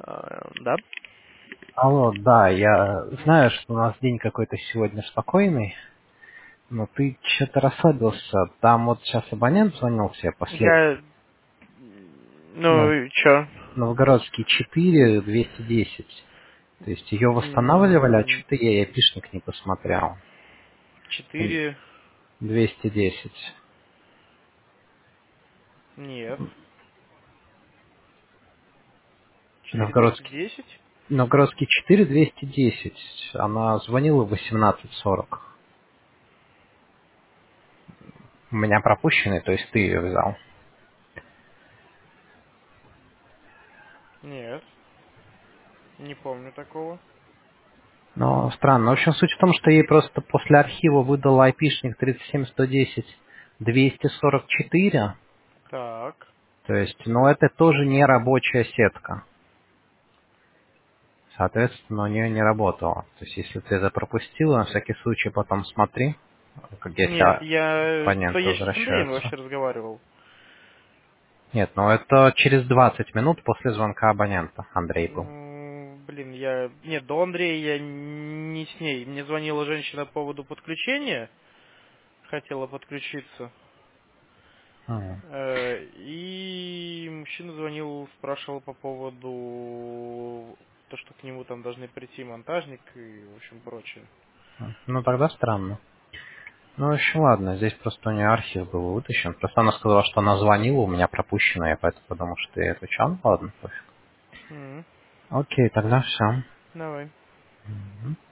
Да? Алло, да, я знаю, что у нас день какой-то сегодня спокойный, но ты что-то расслабился. Там вот сейчас абонент звонил тебе Я... ну, Ну, и чё? Новгородский 4 210. То есть ее восстанавливали, а М, что-то я айпишник не посмотрел. 4... 210. Нет. 4 Новгородский, 210? Новгородский 4 210. Она звонила в 18:40. У меня пропущенный, то есть ты ее взял. Нет. Не помню такого. Но странно. В общем, суть в том, что ей просто после архива выдал айпишник 37110 244. Так. То есть, но это тоже не рабочая сетка. Соответственно, у нее не работало. То есть, если ты это пропустила, на всякий случай потом смотри, как Нет, если то абонент я сейчас с Андреем возвращается. вообще разговаривал. Нет, ну это через 20 минут после звонка абонента Андрей был. Блин, я... Нет, до Андрея я не с ней. Мне звонила женщина по поводу подключения. Хотела подключиться. М. И мужчина звонил, спрашивал по поводу то, что к нему там должны прийти монтажник и, в общем, прочее. Ну тогда странно. Ну, в общем, ладно, здесь просто у нее архив был вытащен. Просто она сказала, что она звонила, у меня пропущено, я поэтому подумал, что я отвечал. Ну, ладно, пофиг. М, Окей, тогда все. Давай.